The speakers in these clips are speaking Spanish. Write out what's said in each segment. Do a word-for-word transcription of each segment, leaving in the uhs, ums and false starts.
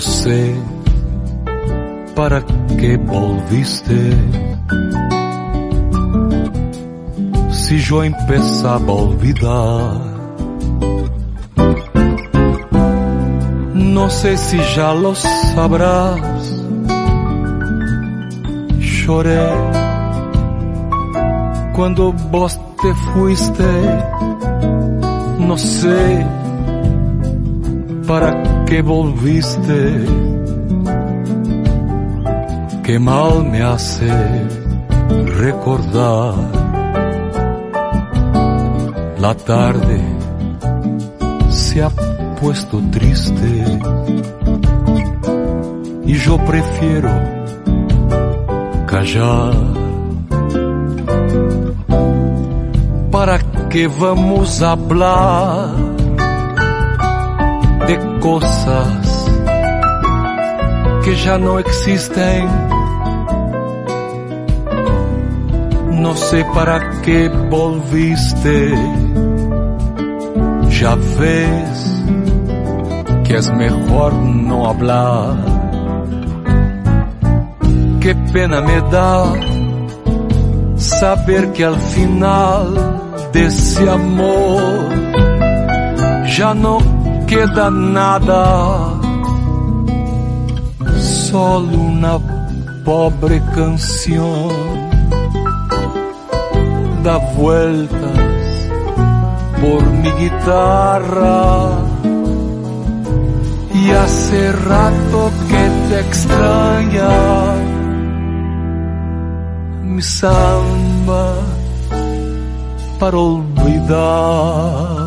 sé para qué volviste. Si yo empezaba a olvidar, no sé si ya lo sabrás. Lloré cuando vos te fuiste. No sé para qué volviste. Qué mal me hace recordar. La tarde se ha puesto triste y yo prefiero callar. ¿Para qué vamos a hablar de cosas que ya no existen? No sé para qué volviste. Ya ves que es mejor no hablar. Qué pena me da saber que al final de ese amor ya no queda nada, solo una pobre canción da vueltas por mi guitarra. Y hace rato que te extraña mi samba para olvidar.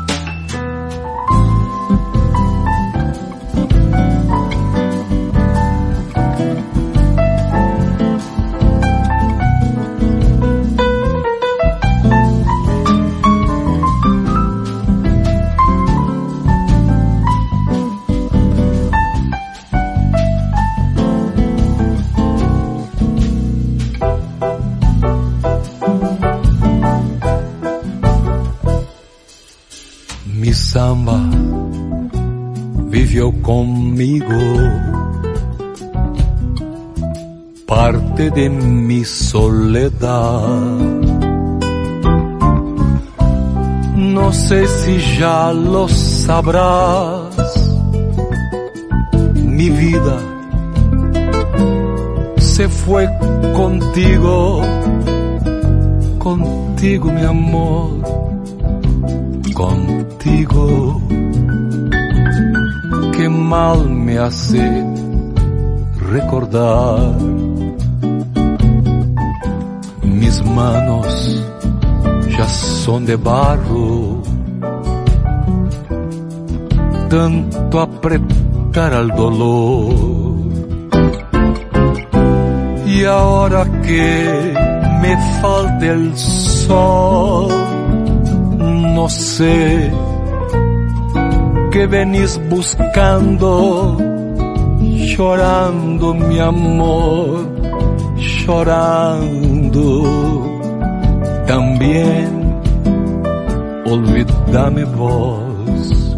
Mi samba vivió conmigo, parte de mi soledad. No sé si ya lo sabrás, mi vida se fue contigo, contigo mi amor, contigo. Qué mal me hace recordar. Mis manos ya son de barro, tanto apretar al dolor. Y ahora que me falta el sol, no sé qué venís buscando, llorando mi amor, llorando. También olvídame vos.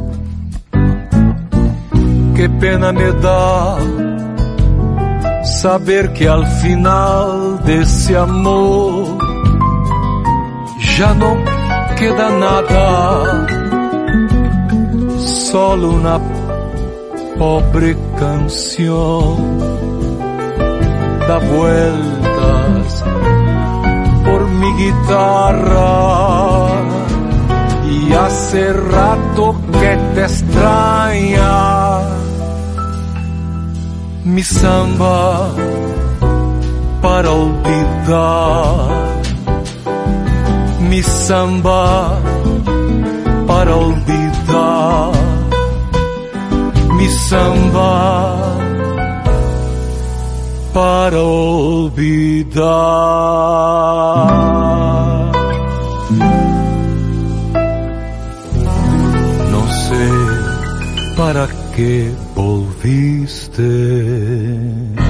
Qué pena me da saber que al final de ese amor ya no queda nada, solo una pobre canción da vueltas por mi guitarra. Y hace rato que te extraña mi samba para olvidar. Mi samba para olvidar, mi samba para olvidar. No sé para qué volviste.